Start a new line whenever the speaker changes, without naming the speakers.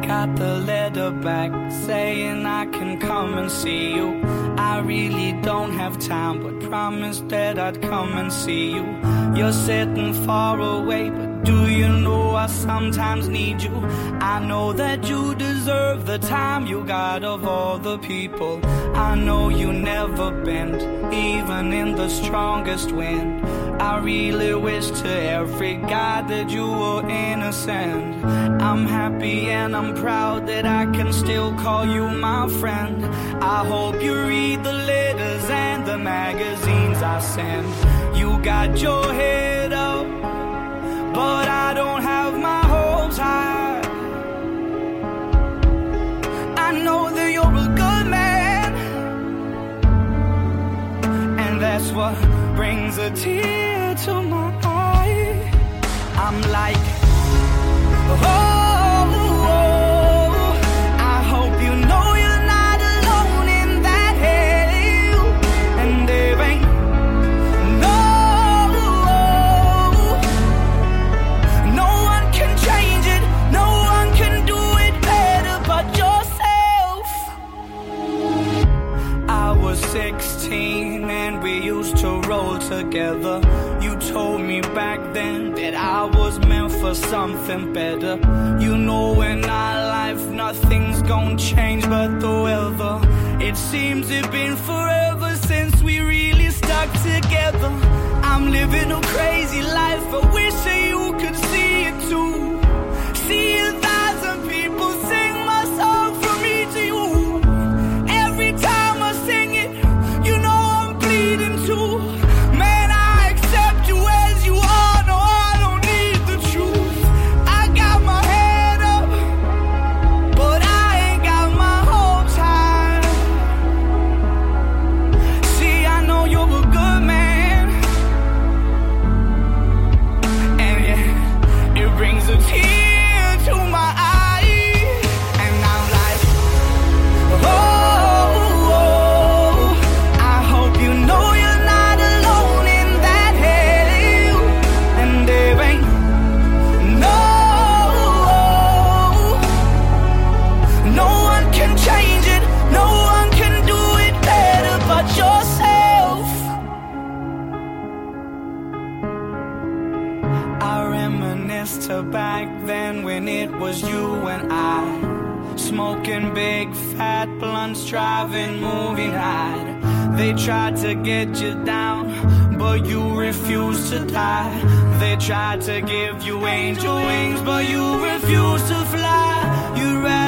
got the letter back saying I can come and see you. I really don't have time, but promised that I'd come and see you. You're sitting far away, but do you know I sometimes need you? I know that you deserve the time you got of all the people. I know you never bend, even in the strongest wind. I really wish to every guy that you were innocent. I'm happy and I'm proud that I can still call you my friend. I hope you read the letters and the magazines I send. You got your head up, but I don't have my hopes high. I know that you're a good man, and that's what brings a tear to my eye. I'm like, oh, I hope you know you're not alone in that hell. And there ain't no one can change it, no one can do it better but yourself. I was 16 and we used to roll together. You told me back then that I was meant for something better. You know in our life nothing's gonna change but the weather. It seems it's been forever since we really stuck together. I'm living a crazy life, I wish that you could see it too. See 1,000 people sing my song from me to you. Every time I sing it, you know I'm bleeding too. Man, I accept you as you are, no I don't need the truth. I got my head up, but I ain't got my hopes high. See, I know you're a good man, and yeah, it brings a tear to my eye. And I'm like, oh, I hope you know you're not alone in that hell. And there ain't no one can change it, no one can do it better but yourself. I reminisce to back then when it was you and I, smoking big fat blunts, driving movie night. They tried to get you down, but you refused to die. They tried to give you angel wings, but you refused to fly. You'd rather